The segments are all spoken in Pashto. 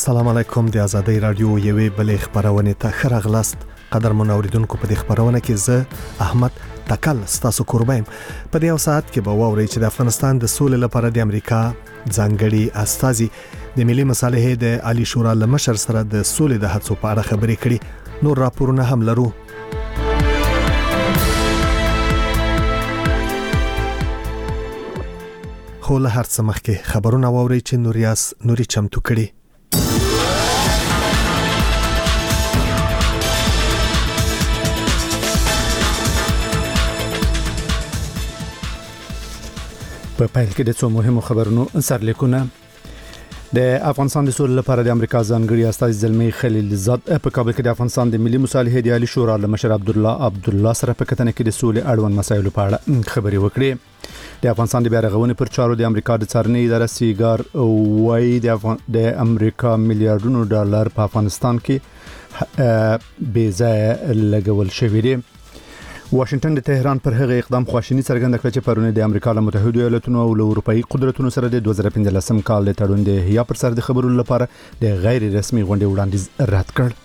السلام علیکم د آزادۍ رادیو یوې بلې خبرونه ته ښه راغلاست. قدرمن اوریدونکو په دې خبرونه کې زه احمد تکل ستاسو قربایم. په دې ساعت کې به واورئ چې د افغانستان د سولې لپاره د امریکا ځانګړي استازي د ملي مصالحې د عالی شورا له مشر سره د سولې د هڅو په اړه خبرې کړي. نور راپورونه هم لرو. خو له هر څه مخکې خبرونه واورئ چې نوري چمتو کړي. په پیل کې د څو مهمو خبرونو سرلیکونه. د افغانستان د سولې لپاره د امریکا ځانګړي استازي زلمی خلیلزاد په کابل کې د افغانستان د ملي مصالحې د عالی شورا له مشر عبدالله سره په کتنه کې د سولې اړوند مسایلو په اړه خبرې وکړې. د افغانستان د بیا رغونې پر چارو د امریکا د څارنې اداره سیګار وايي د امریکا میلیارډونو ډالر په افغانستان کې بې ځایه لګول شوی دی. واشنگټن د تهران پر هغه اقدام خواشینی څرګنده کړه چې پرونه د امریکا له متحده ایالاتونو او اروپאי قدرتونو سره د 2015 کال د تړون د هيا پر سر د خبرو لپاره د غیر رسمي غونډې وړاندیز رد کړ.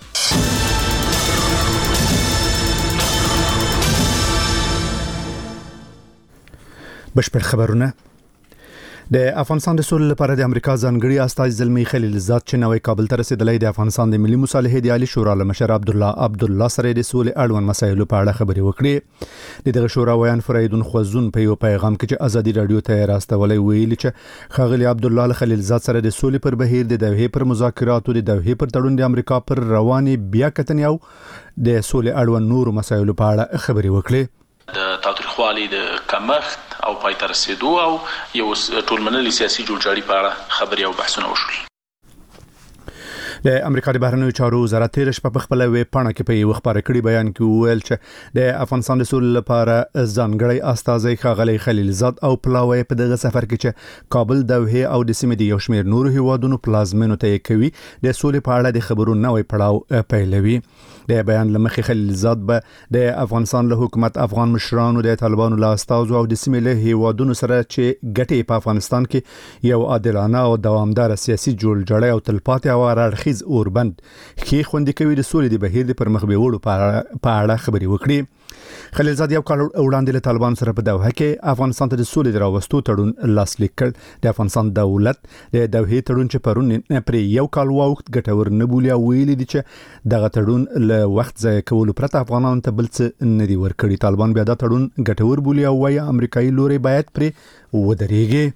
بشپړ خبرونه. د افغانستان د سولې لپاره د امریکا ځانګړي استازي زلمی خلیلزاد چې نوې کابل ته رسیدلی د افغانستان د ملي مصالحې د عالی شورا له مشر عبدالله سره د سولې اړوند مسایلو په اړه خبرې وکړې. دغه شورا ویان فریدون خوزون په یو پیغام کې چې ازادي رادیو ته راستولې ویلي چې خغلی عبدالله له خلیلزاد سره د سولې پر بهیر د دوحې پر مذاکراتو د دوحې پر تړون د امریکا پر رواني بیا کتنې او د سولې اړوند نور مسایلو په اړه خبرې وکړې. د تاوتریخوالي د کمښت او پای ته رسیدو او یو ټولمنلي سیاسي جوړجاړي په اړه خبرې او بحثونه وشول. د امریکا د بهرنیو چارو وزارت تیر شپه په خپل ویب پاڼه کې په یو خبري کړي بیان کې ویل چې د افغانستان د سولې لپاره ځانګړي استازي خغلی خلیلزاد او پلاوی په دغه سفر کې چې کابل دوحې او د سیمې د یو شمېر نورو هیوادونو پلازمینو ته کوي د سولې په اړه د خبرو نوې پړاو پیلوي. د بیان لمخې خلیلزاد به د افغانستان له حکومت افغان مشرانو د طالبانو له استازو او د سیمې له هیوادونو سره چې ګټې په افغانستان کې یو عادلانه او دوامدار سیاسي جوړجاړی او تلپاتې او راړخیز اوربند کې خوندې کوي د سولې د بهیر د پرمخ بیولو په اړه خبرې وکړي. خلیلزاد یو کال وړاندې له طالبانو سره په دوحه کې افغانستان ته د سولې د راوستو تړون لاسلیک کړ. د افغانستان دولت د دوحې تړون چې پرون پر یو کال وخت ګټور نه بولی او ویلي دي چې دغه تړون له وخت ځای کولو پرته افغانانو ته بل څه نه دی ورکړي. طالبان بیا دا تړون ګټور بولی او وايي امریکایي لوري باید پر ودرېږي.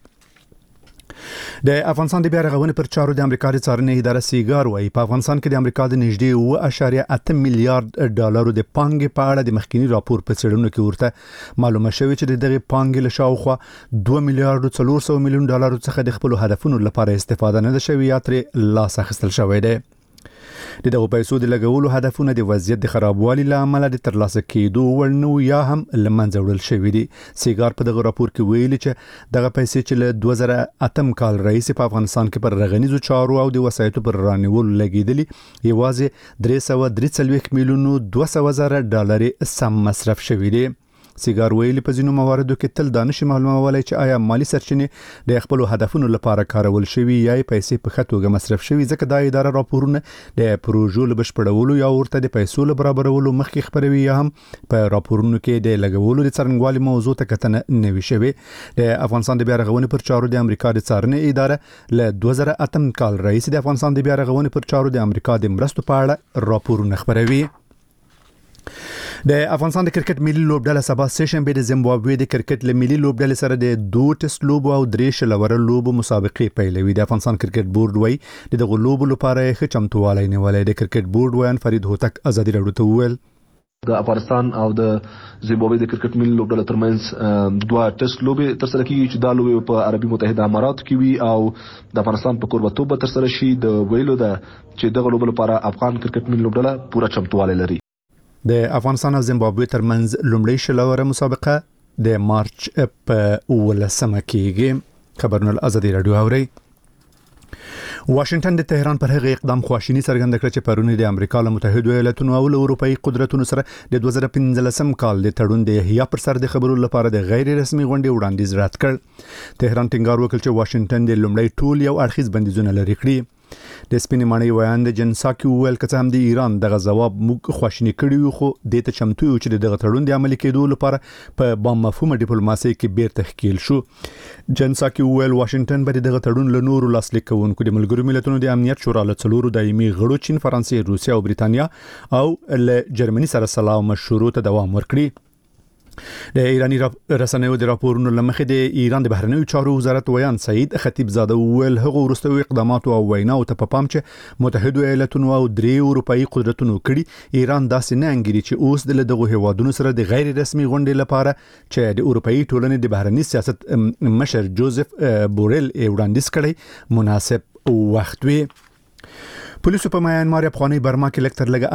د افغانستان د بیا رغونې پر چارو د امریکا د څارنې اداره سیګار وايي په افغانستان کې د امریکا د نږدې 1.8 میلیارډ ډالرو د پانګې په اړه د مخکینی راپور په څېړنو کې ورته معلومه شوې چې دغه پانګې له شاوخوا 2 میلیارډ 400 میلیون ډالرو څخه د خپل هدفونو لپاره استفاده نه شوې یا تر لاس اخیستل شوې ده. د دغه پیسو د لګولو هدفونه د وضعیت د خرابوالي لامل د ترلاسه کېدو ورنو یا هم لمنځه وړل شوی دي. سیګار په دغه راپور کې ویلي چې دغه پیسې چې له 2008 کال راهیسې په افغانستان کې پر رغنیزو چارو او د وسایطو پر رانیولو لګیدلي یوازې 343 میلیون 200 زره ډالر سم مصرف شوی دي. سیګار ویلي په ځینو مواردو کې تل دانش معلومولای چې آیا مالی سرچینې د خپل هدفونو لپاره کارول شوی یا پیسې په خطوګه مصرف شوی ځکه دا اداره راپورونه د پروژو له بشپړولو یا ورته د پیسو له برابرولو مخکې خبروي یا هم په راپورونو کې د لګولو د څرنګوالي موضوع ته کتنه نه وي شوی. د افغانستان د بیا رغونې پر چارو د امریکا د څارنې اداره له 2008 کال راهیسې د افغانستان د بیا رغونې پر چارو د امریکا د مرستو په اړه راپورونه خبروي. د افغانستان د کرکټ ملي لوبډله سبا سیشنبه د زیمبابوې د کرکټ له ملي لوبډلې سره د 2 ټیسټ لوبو او 3 شلوره لوبو مسابقې پیلوي. د افغانستان کرکټ بورډ وايي دغه لوبو لپاره ښه چمتووالی نیولای. د کرکټ بورډ ویان فرید هوتک ازادي رادیو ته وویل د افغانستان او د زیمبابوې د کرکټ ملي لوبډلې ترمنځ 2 ټیسټ لوبې تر سره کیږي چې دا لوبې په عربي متحده اماراتو کې وي او د افغانستان په کوربتوب تر سره شي. د ویلو ده چې دغه لوبې لپاره افغان کرکټ ملي لوبډله پوره چمتووالی لري. د افغانستان او زیمبابوې ترمنځ لومړی شلوره مسابقه د مارچ په 18 کېږي. خبرونه ازادي رادیو اوري. واشنگټن د تهران پر هغه اقدام خواشینی څرګنده کړه چې پرونه د امریکا له متحده ایالاتونو او اروپאי قدرتونو سره د 2015 کال د تړون د هيا پر سر د خبرو لپاره د غیر رسمي غونډې وړاندیز رد کړ. تهران ټینګار وکړ چې واشنگټن د لومړی ټول یو اړخیز بندیزونه لري کړی. د سپینې ماڼۍ ویاند جنساکي وویل چې هم د ایران دغه ځواب موږ خواشینی کړی خو د ته چمتو یو چې دغه تړون د عملي کېدو لپاره په بام مفهومه ډیپلوماسي کې بیرته ښکیل شو. جنساکي وویل واشنگټن به دغه تړون له نورو لاسلیک کوونکو د ملګرو ملتونو د امنیت شورا له څلورو دایمي غړو چین، فرانسې، روسیه او بریتانیا او له جرمني سره سلا مشورو ته دوام ورکړي. د ایرانی رسنیو د راپورونو لمخې د ایران د بهرنیو چارو وزارت ویان سعید خطیب زاده وویل هغه وروستیو اقدامات او ویناو ته په پام چې متحده ایالاتونو او درې اروپאי قدرتونو کړي ایران داسې نه انګیري چې اوس د دغه هیوادونو سره د غیر رسمي غونډې لپاره چې د اروپאי ټولنې د بهرنی سیاست مشر جوزف بورل وړاندیز کړي مناسب وخت وي. پولیسو په میانمار افغاني برما کې لکتر لګ